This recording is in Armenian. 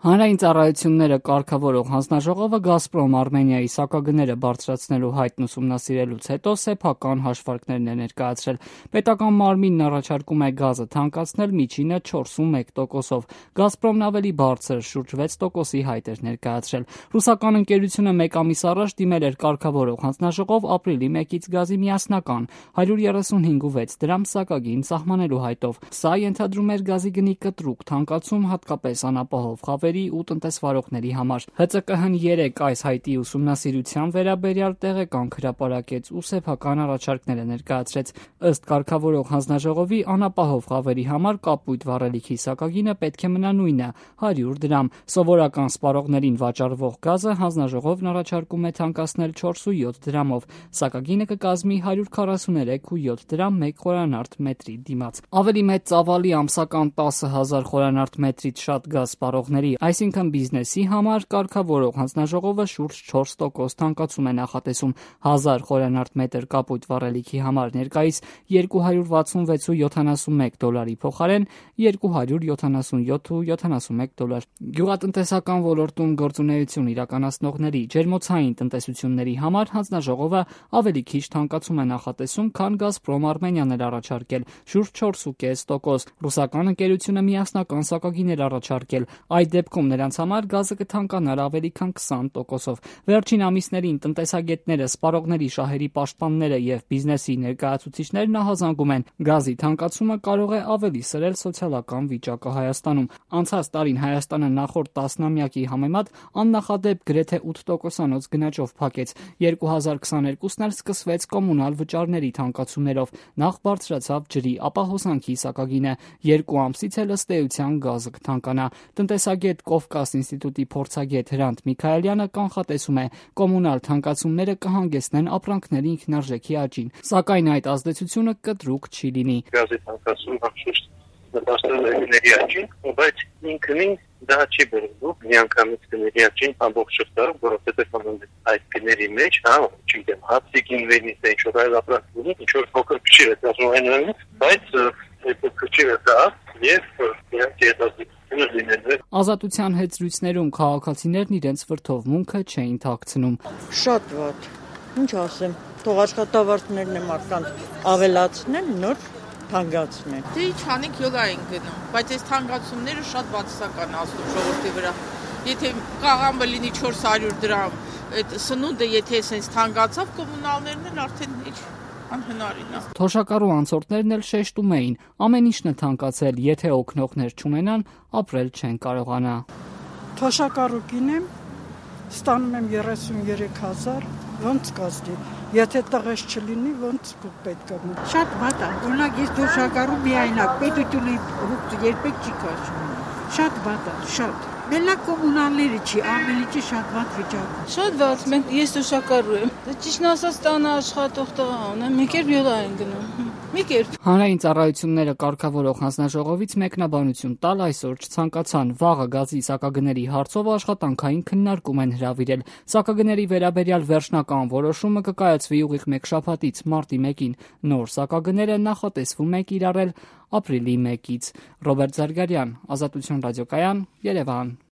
Հանրային ծառայությունները կարգավորող հանձնաժողովը «Գազպրոմ Արմենիայի» սակագները բարձրացնելու հայտն ուսումնասիրելուց հետո սեփական հաշվարկներն է ներկայացրել։ Պետական մարմինն առաջարկում է գազը թանկացնել միջինը 4.1%-ով։ «Գազպրոմն» ավելի բարձր՝ շուրջ 6%-ի հայտ էր ներկայացրել։ Ռուսական ընկերությունը մեկ ամիս առաջ դիմել էր կարգավորող հանձնաժողով ապրիլի 1-ից գազի միասնական 135.6 դրամ սակագին սահմանելու հայտով։ Սա ենթադրում էր գազի գնի կտրուկ թանկացում, հատկապես անապահով խավերի ու տնտեսվարողների համար։ ՀԾԿՀ-ն 3 այս հայտի ուսումնասիրության վերաբերյալ տեղեկանք հրապարակեց ու սեփական առաջարկներ է ներկայացրեց։ Ըստ կարգավորող հանձնաժողովի, անապահով խավերի համար կապույտ վառելիքի սակագինը պետք է մնա նույնը՝ 100 դրամ։ Սովորական սպառողներին վաճառվող գազը հանձնաժողովն առաջարկում է թանկացնել 4.7 դրամով։ Սակագինը կկազմի 143.7 դրամ 1 խորանարդ մետրի դիմաց։ Ավելի մեծ ծավալի ամսական 10,000 խորանարդ մետրից շատ գազ սպառողների, այսինքն բիզնեսի համար, կարգավորող հանձնաժողովը շուրջ 4% թանկացում է նախատեսում։ 1000 խորանարդ մետր կապույտ վառելիքի համար ներկայիս $266.71 փոխարեն $277.71։ Գյուղատնտեսական ոլորտում գործունեություն իրականացնողների, ջերմոցային տնտեսությունների համար հանձնաժողովը ավելի քիչ թանկացում է նախատեսում, քան «Գազպրոմ Արմենիան» էր առաջարկել՝ շուրջ 4.5%։ Ռուսական ընկերությունը միասնական սակագին էր առաջարկել։ Այդ դեպքում նրանց համար գազը կթանկանար ավելի քան 20%-ով։ Վերջին ամիսներին տնտեսագետները, սպառողների շահերի պաշտպանները եւ բիզնեսի ներկայացուցիչներն ահազանգում են՝ գազի թանկացումը կարող է ավելի սրել սոցիալական վիճակը Հայաստանում։ Անցած տարին Հայաստանը նախորդ տասնամյակի համեմատ աննախադեպ գրեթե 8%-անոց գնաճով փակեց։ 2022-ն էլ սկսվեց կոմունալ վճարների թանկացումներով։ Նախ բարձրացավ ջրի, ապա հոսանքի սակագինը։ 2 ամսից էլ ըստ էության գազը կթանկանա։ Տնտեսագետ Կովկաս ինստիտուտի փորձագետ Հրանտ Միքայելյանը կանխատեսում է՝ կոմունալ թանկացումները կհանգեցնեն ապրանքների ինքնարժեքի աճին, սակայն այդ ազդեցությունը կտրուկ չի լինի։ Գազի թանկացումը հաշվի նպաստել է գների աճին, բայց ինքնին դա չի բերելու միանգամից գների աճին ամբողջ շրջանը, որովհետև այդ գների մեջ, չգիտեմ, հացի գինվերից է ինչ-որ այլ ապրանքների, ինչ-որ փոքր քչիր է դառնում այնուամենայնիվ, բայց այդ քչիրը դա եւ դրանք հետազոտություններ լինելու։ Ազատության հետ զրույցներում քաղաքացիներն իրենց վրդովմունքը չէին թաքցնում։ Շատ վատ, ինչ ասեմ, թող աշխատավարձներն են մարդկանց ավելացնեն, նոր թանկացնեն։ Դե ինչ անենք յոլա են գնում, բայց այս թանկացումները շատ բացասական ազդում ժողովրդի վրա։ Եթե կաղամը լինի 400 դրամ, այդ սնունդը եթե էսենց թանկացավ, կոմունալներն էլ արդեն ինչ անհնարին է։ Թոշակառու անցորդներն էլ շեշտում էին, ամեն ինչն է թանկացել, եթե օգնողներ չունենան, ապրել չեն կարողանա։ Թոշակառու կինեմ, ստանում եմ 33,000, ոնց կազմի։ Եթե տղես չլինի, ոնց պետք է։ Շատ վատ է, օրինակ ես թոշակառու միայնակ, պետությունը երբեք չի քաշում։ Շատ վատ է, շատ։ Մենակ կոմունալները չի, ամեն ինչի շատ վատ վիճակում։ Շատ վատ, ես թոշակառու եմ։ Ճիշտն ասած տանը աշխատող տղա ունեմ, մի կերպ յոլա են գնում։ Մի կերպ։ Հանրային ծառայությունները կարգավորող հանձնաժողովից մեկնաբանություն տալ այսօր չցանկացան։ Վաղը գազի սակագների հարցով աշխատանքային քննարկում են հրավիրել։ Սակագների վերաբերյալ վերջնական որոշումը կկայացվի ուղիղ մեկ շաբաթից մարտի 1-ին։ Նոր սակագները նախատեսվում է կիրառել ապրիլի 1-ից։ Ռոբերտ Զարգարյան, Ազատություն ռադիոկայան, Երևան։